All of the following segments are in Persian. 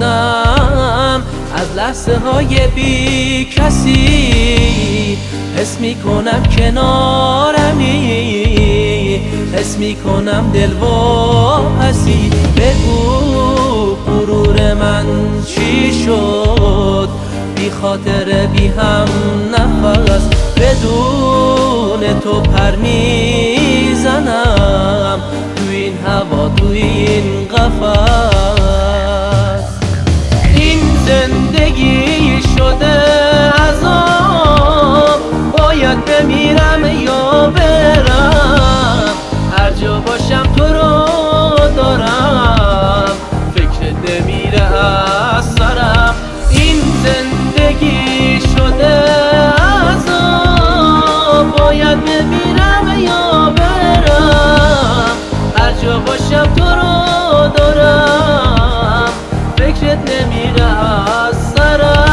شدم از لحظه های بی کسی، حس میکنم کنارمی، حس میکنم دل واپسی. بگو غرور من چی شد، بی خاطر بی هم نفس، بدون تو پر میزنم تو این هوا تو این قفس. این زندگی شده عذاب، باید بمیرم یا برم، هر جا باشم تو رو دارم، فکرت نمیره از سرم. این زندگی شده عذاب، باید بمیرم یا برم، هر جا باشم تو رو دارم، فکرت نمیره از سرم.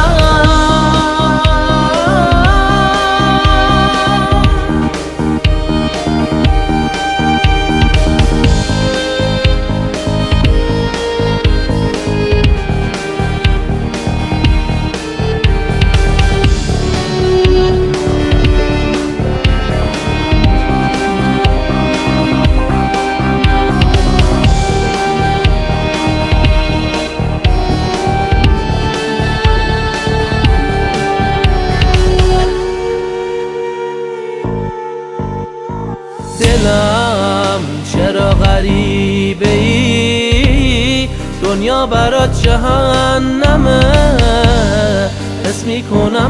دلم چرا غریبه ای، دنیا برات جهنمه، حس میکنم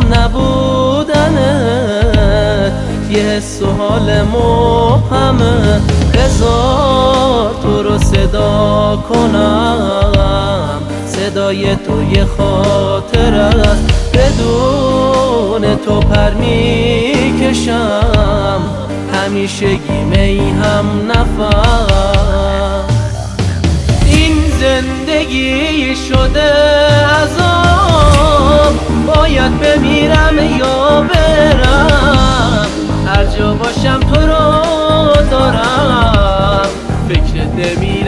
نبودنت یه حس و حال مبهمه. بذار تو رو صدا کنم، صدای تو یه خاطر است، بدون تو پر میکشم همیشگی می هم نفس. این زندگی شده عذاب، باید بمیرم یا برم، هر جا باشم تو رو دارم، فکرت نمیره